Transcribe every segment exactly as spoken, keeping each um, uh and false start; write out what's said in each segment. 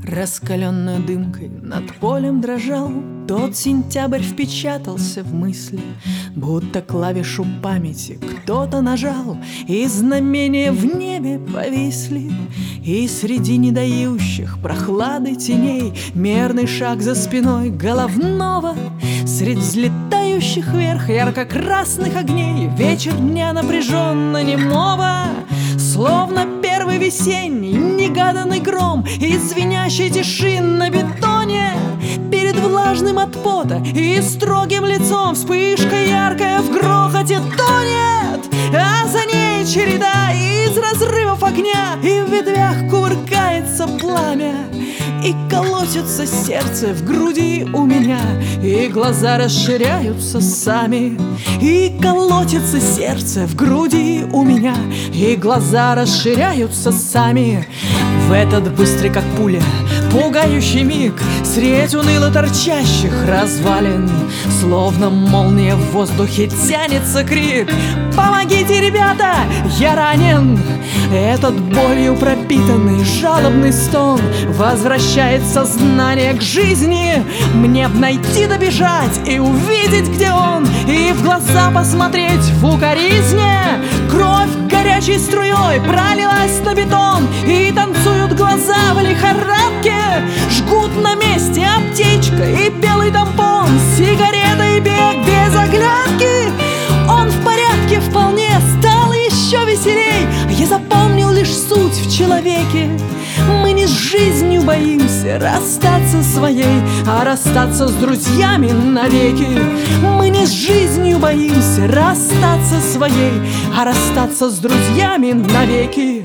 Раскаленной дымкой над полем дрожал, тот сентябрь впечатался в мысли, будто клавишу памяти кто-то нажал, и знамения в небе повисли. И среди недающих прохлады теней мерный шаг за спиной головного, средь взлетающих вверх ярко-красных огней вечер дня напряженно немого, словно первый весенний негаданный гром из звенящей тиши на бетоне. Перед влажным от пота и строгим лицом вспышка яркая в грохоте тонет, а за ней череда из разрывов огня, и в ветвях кувыркается пламя, и колотится сердце в груди у меня, и глаза расширяются сами. И колотится сердце в груди у меня, и глаза расширяются сами. В этот быстрый, как пуля, пугающий миг средь уныло торчащих развалин, словно молния в воздухе тянется крик: «Помогите, ребята, я ранен!» Этот болью пропитанный жалобный стон возвращает сознание к жизни. Мне б найти, добежать и увидеть, где он, и в глаза посмотреть в укоризне. Кровь горячей струей пролилась на бетон, и танцуют глаза в лихорадке. Жгут на месте аптечка и белый тампон, сигарета и бег без оглядки. Он в порядке вполне, стало еще веселей. Я запомнил лишь суть в человеке. Мы не с жизнью боимся расстаться своей, а расстаться с друзьями навеки. Мы не с жизнью боимся расстаться своей, а расстаться с друзьями навеки.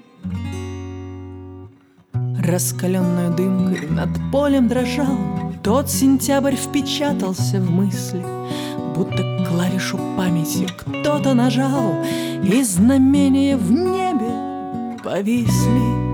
Раскаленной дымкой над полем дрожал, тот сентябрь впечатался в мысли, будто клавишу памяти кто-то нажал, и знамения в небе повисли.